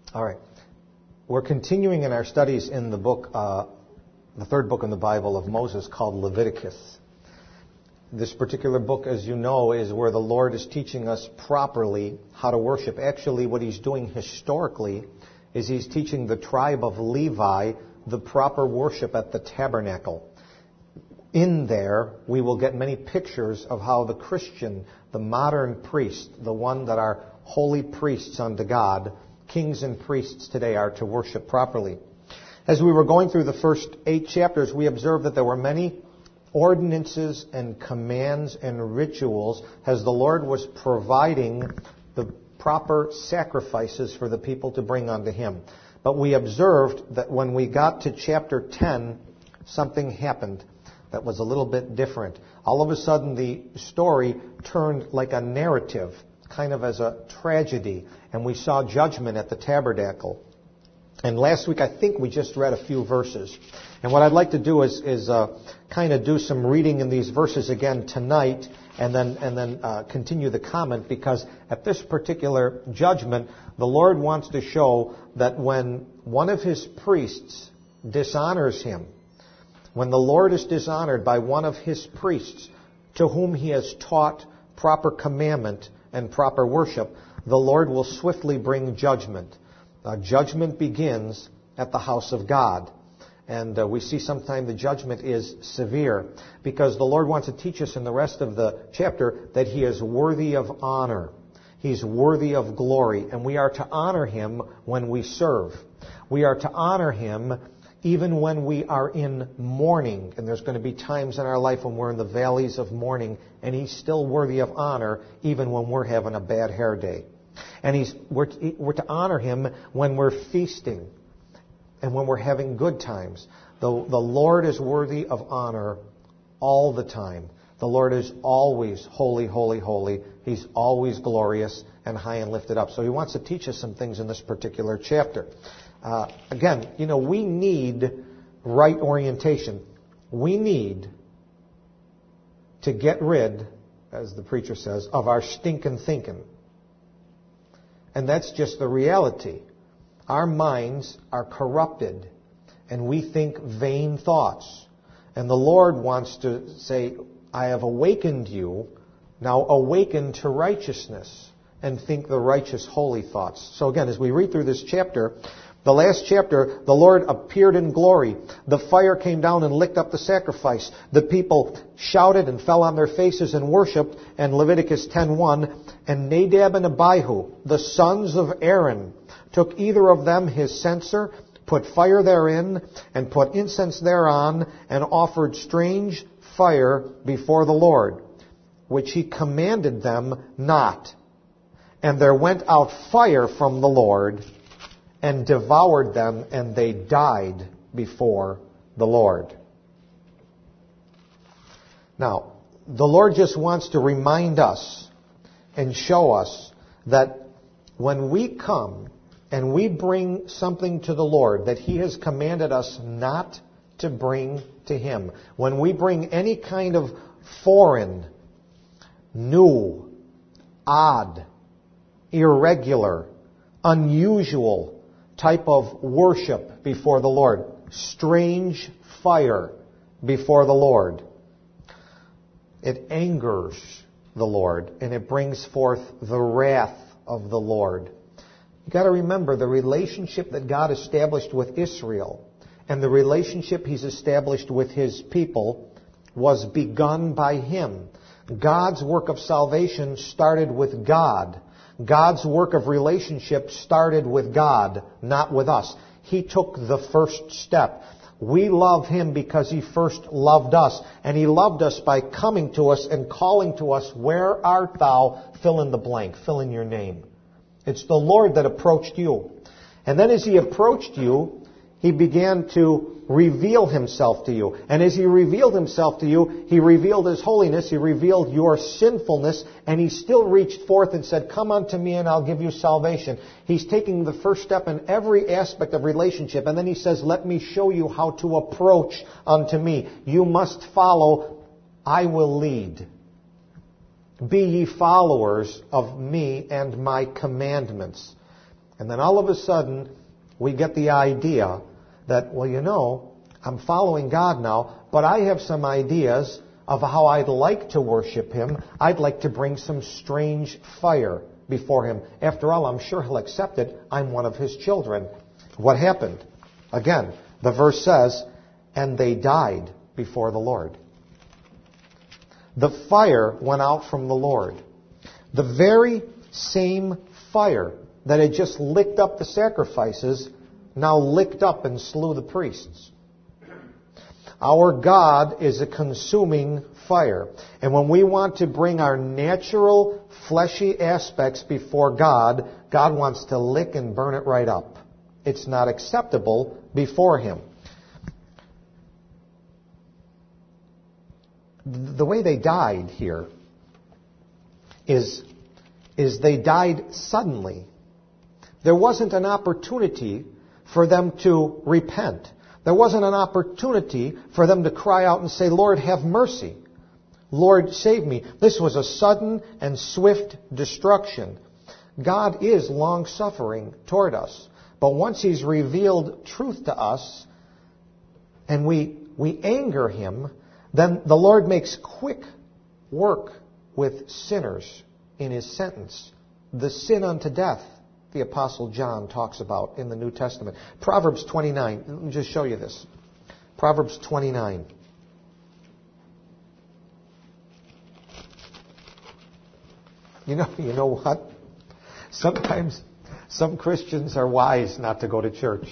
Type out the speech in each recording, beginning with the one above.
All right. We're continuing in our studies in the book, the third book in the Bible of Moses, called Leviticus. This particular book, as you know, is where the Lord is teaching us properly how to worship. Actually, what He's doing historically is He's teaching the tribe of Levi the proper worship at the tabernacle. In there, we will get many pictures of how the Christian, the modern priest, the one that are holy priests unto God, kings and priests today, are to worship properly. As we were going through the first 8 chapters, we observed that there were many ordinances and commands and rituals as the Lord was providing the proper sacrifices for the people to bring unto Him. But we observed that when we got to chapter 10, something happened that was a little bit different. All of a sudden, the story turned like a narrative, kind of as a tragedy, and we saw judgment at the tabernacle. And last week, I think we just read a few verses. And what I'd like to do is kind of do some reading in these verses again tonight, and then continue the comment, because at this particular judgment, the Lord wants to show that when one of His priests dishonors Him, when the Lord is dishonored by one of His priests to whom He has taught proper commandment and proper worship, the Lord will swiftly bring judgment. Judgment begins at the house of God. And we see sometimes the judgment is severe, because the Lord wants to teach us in the rest of the chapter that He is worthy of honor. He's worthy of glory. And we are to honor Him when we serve. We are to honor Him even when we are in mourning. And there's going to be times in our life when we're in the valleys of mourning, and He's still worthy of honor even when we're having a bad hair day. And we're to honor Him when we're feasting and when we're having good times. The Lord is worthy of honor all the time. The Lord is always holy, holy, holy. He's always glorious and high and lifted up. So He wants to teach us some things in this particular chapter. Again, we need right orientation. We need to get rid, as the preacher says, of our stinking thinking. And that's just the reality. Our minds are corrupted, and we think vain thoughts. And the Lord wants to say, I have awakened you, now awaken to righteousness, and think the righteous, holy thoughts. So again, as we read through this chapter, the last chapter, the Lord appeared in glory. The fire came down and licked up the sacrifice. The people shouted and fell on their faces and worshipped. And Leviticus 10:1, and Nadab and Abihu, the sons of Aaron, took either of them his censer, put fire therein, and put incense thereon, and offered strange fire before the Lord, which He commanded them not. And there went out fire from the Lord, and devoured them, and they died before the Lord. Now, the Lord just wants to remind us and show us that when we come and we bring something to the Lord that He has commanded us not to bring to Him, when we bring any kind of foreign, new, odd, irregular, unusual type of worship before the Lord, strange fire before the Lord, it angers the Lord, and it brings forth the wrath of the Lord. You've got to remember the relationship that God established with Israel and the relationship He's established with His people was begun by Him. God's work of salvation started with God. God's work of relationship started with God, not with us. He took the first step. We love Him because He first loved us. And He loved us by coming to us and calling to us, where art thou? Fill in the blank. Fill in your name. It's the Lord that approached you. And then as He approached you, He began to reveal Himself to you. And as He revealed Himself to you, He revealed His holiness, He revealed your sinfulness, and He still reached forth and said, come unto me and I'll give you salvation. He's taking the first step in every aspect of relationship, and then He says, let me show you how to approach unto me. You must follow, I will lead. Be ye followers of me and my commandments. And then all of a sudden, we get the idea that, well, I'm following God now, but I have some ideas of how I'd like to worship Him. I'd like to bring some strange fire before Him. After all, I'm sure He'll accept it. I'm one of His children. What happened? Again, the verse says, and they died before the Lord. The fire went out from the Lord. The very same fire that had just licked up the sacrifices now licked up and slew the priests. Our God is a consuming fire. And when we want to bring our natural, fleshy aspects before God, God wants to lick and burn it right up. It's not acceptable before Him. The way they died here is they died suddenly. There wasn't an opportunity for them to repent. There wasn't an opportunity for them to cry out and say, Lord, have mercy. Lord, save me. This was a sudden and swift destruction. God is long-suffering toward us. But once He's revealed truth to us and we anger Him, then the Lord makes quick work with sinners in His sentence. The sin unto death, the Apostle John talks about in the New Testament. Proverbs 29. Let me just show you this. Proverbs 29. You know what? Sometimes some Christians are wise not to go to church.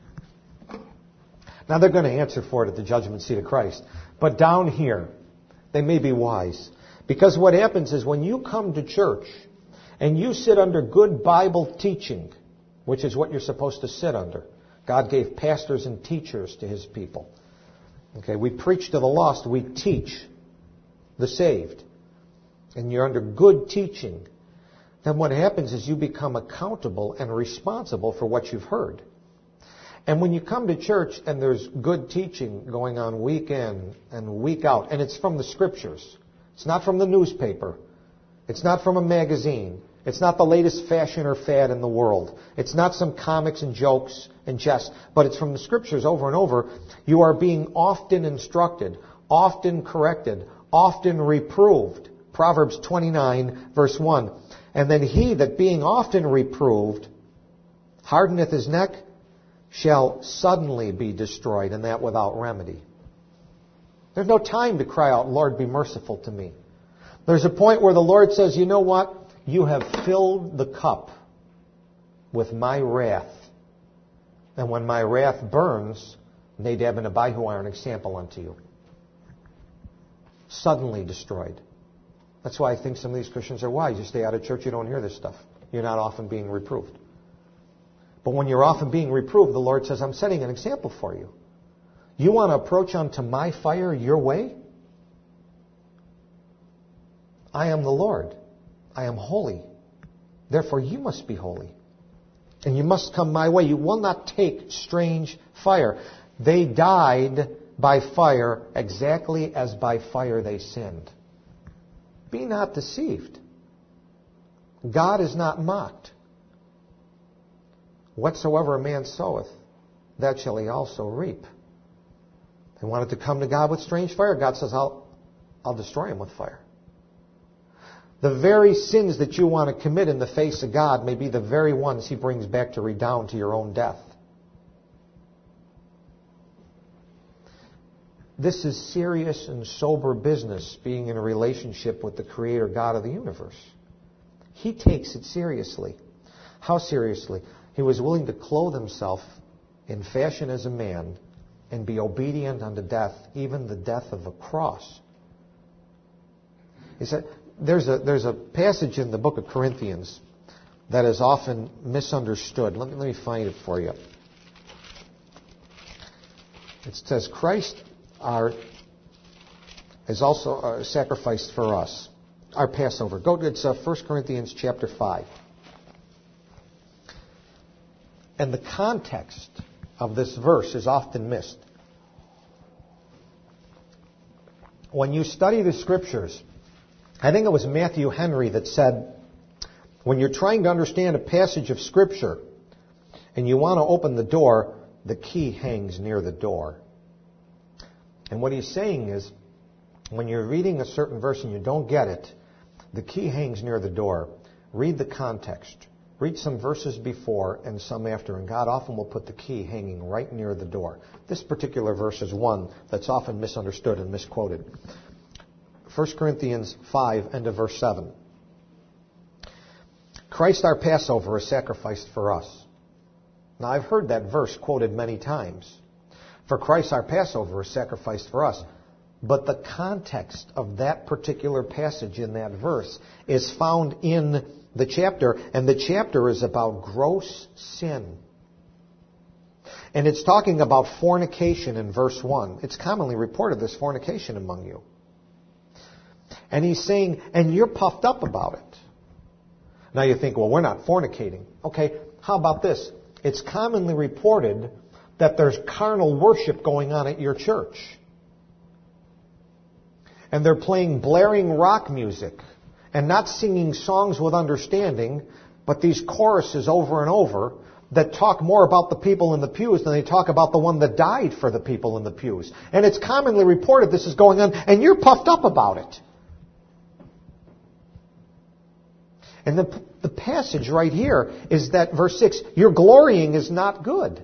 Now they're going to answer for it at the judgment seat of Christ. But down here, they may be wise. Because what happens is when you come to church and you sit under good Bible teaching, which is what you're supposed to sit under. God gave pastors and teachers to His people. Okay, we preach to the lost, we teach the saved. And you're under good teaching. Then what happens is you become accountable and responsible for what you've heard. And when you come to church and there's good teaching going on week in and week out, and it's from the Scriptures. It's not from the newspaper. It's not from a magazine. It's not the latest fashion or fad in the world. It's not some comics and jokes and jests, but it's from the Scriptures over and over. You are being often instructed, often corrected, often reproved. Proverbs 29, verse 1. And then he that being often reproved hardeneth his neck shall suddenly be destroyed, and that without remedy. There's no time to cry out, Lord, be merciful to me. There's a point where the Lord says, you know what? You have filled the cup with my wrath. And when my wrath burns, Nadab and Abihu are an example unto you. Suddenly destroyed. That's why I think some of these Christians are wise. You stay out of church, you don't hear this stuff. You're not often being reproved. But when you're often being reproved, the Lord says, I'm setting an example for you. You want to approach unto my fire your way? I am the Lord. I am holy. Therefore, you must be holy. And you must come my way. You will not take strange fire. They died by fire exactly as by fire they sinned. Be not deceived. God is not mocked. Whatsoever a man soweth, that shall he also reap. They wanted to come to God with strange fire. God says, I'll destroy him with fire. The very sins that you want to commit in the face of God may be the very ones He brings back to redound to your own death. This is serious and sober business, being in a relationship with the Creator God of the universe. He takes it seriously. How seriously? He was willing to clothe Himself in fashion as a man and be obedient unto death, even the death of a cross. He said, there's a passage in the book of Corinthians that is often misunderstood. Let me find it for you. It says, Christ is also sacrificed for us, our Passover. It's 1 Corinthians chapter 5. And the context of this verse is often missed. When you study the Scriptures, I think it was Matthew Henry that said, when you're trying to understand a passage of Scripture, and you want to open the door, the key hangs near the door. And what he's saying is, when you're reading a certain verse and you don't get it, the key hangs near the door. Read the context. Read some verses before and some after, and God often will put the key hanging right near the door. This particular verse is one that's often misunderstood and misquoted. 1 Corinthians 5, end of verse 7. Christ our Passover is sacrificed for us. Now, I've heard that verse quoted many times. For Christ our Passover is sacrificed for us. But the context of that particular passage in that verse is found in the chapter, and the chapter is about gross sin. And it's talking about fornication in verse 1. It's commonly reported there's fornication among you. And he's saying, and you're puffed up about it. Now you think, well, we're not fornicating. Okay, how about this? It's commonly reported that there's carnal worship going on at your church. And they're playing blaring rock music and not singing songs with understanding, but these choruses over and over that talk more about the people in the pews than they talk about the one that died for the people in the pews. And it's commonly reported this is going on, and you're puffed up about it. And the passage right here is that verse 6, your glorying is not good.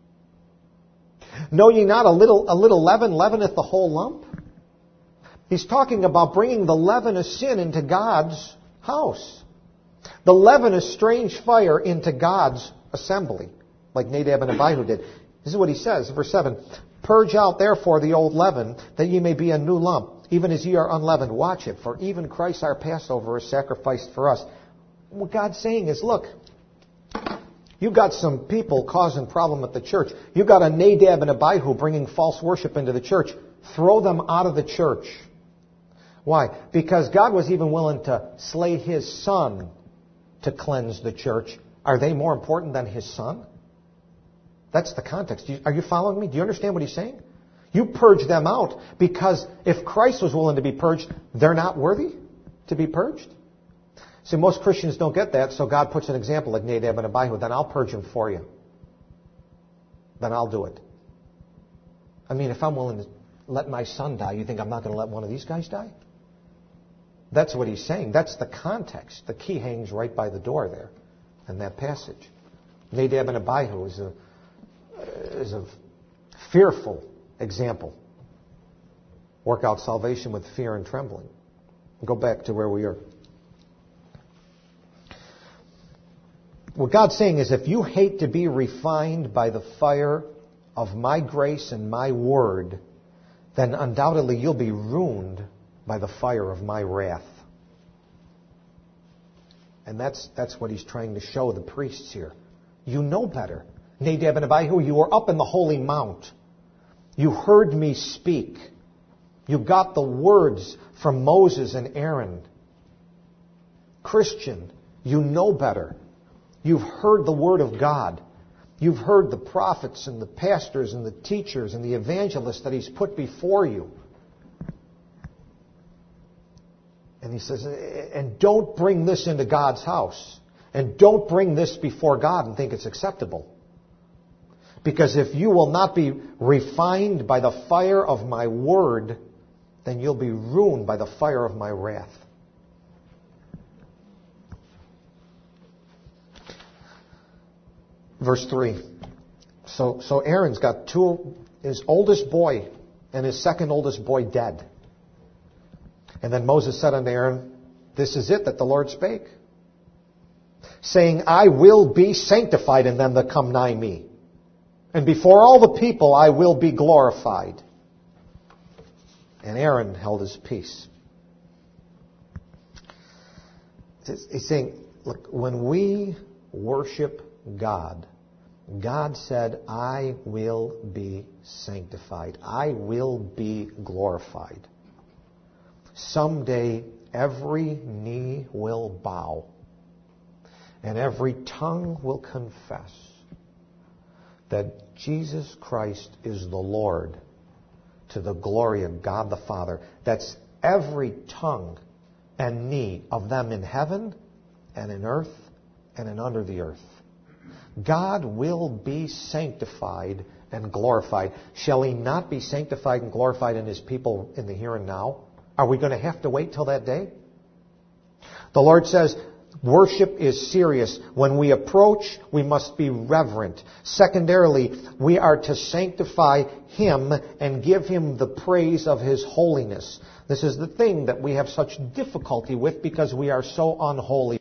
Know ye not a little leaven leaveneth the whole lump? He's talking about bringing the leaven of sin into God's house. The leaven of strange fire into God's assembly, like Nadab and Abihu did. This is what he says, verse 7. Purge out therefore the old leaven, that ye may be a new lump, even as ye are unleavened. Watch it, for even Christ our Passover is sacrificed for us. What God's saying is, look, you've got some people causing problem at the church. You've got a Nadab and Abihu bringing false worship into the church. Throw them out of the church. Why? Because God was even willing to slay His Son to cleanse the church. Are they more important than His Son? That's the context. Are you following me? Do you understand what He's saying? You purge them out because if Christ was willing to be purged, they're not worthy to be purged? See, most Christians don't get that, so God puts an example like Nadab and Abihu. Then I'll purge them for you. Then I'll do it. I mean, if I'm willing to let my son die, you think I'm not going to let one of these guys die? That's what he's saying. That's the context. The key hangs right by the door there in that passage. Nadab and Abihu is a fearful example. Work out salvation with fear and trembling. Go back to where we are. What God's saying is if you hate to be refined by the fire of my grace and my word, then undoubtedly you'll be ruined by the fire of my wrath. And that's what he's trying to show the priests here. You know better. Nadab and Abihu, you were up in the holy mount. You heard me speak. You got the words from Moses and Aaron. Christian, you know better. You've heard the word of God. You've heard the prophets and the pastors and the teachers and the evangelists that he's put before you. And he says, and don't bring this into God's house. And don't bring this before God and think it's acceptable. Because if you will not be refined by the fire of my word, then you'll be ruined by the fire of my wrath. Verse 3. So Aaron's got his oldest boy and his second oldest boy dead. And then Moses said unto Aaron, this is it that the Lord spake, saying, I will be sanctified in them that come nigh me. And before all the people I will be glorified. And Aaron held his peace. He's saying, look, when we worship God, God said, I will be sanctified. I will be glorified. Someday every knee will bow and every tongue will confess that Jesus Christ is the Lord to the glory of God the Father. That's every tongue and knee of them in heaven and in earth and in under the earth. God will be sanctified and glorified. Shall He not be sanctified and glorified in His people in the here and now? Are we going to have to wait till that day? The Lord says, worship is serious. When we approach, we must be reverent. Secondarily, we are to sanctify Him and give Him the praise of His holiness. This is the thing that we have such difficulty with because we are so unholy.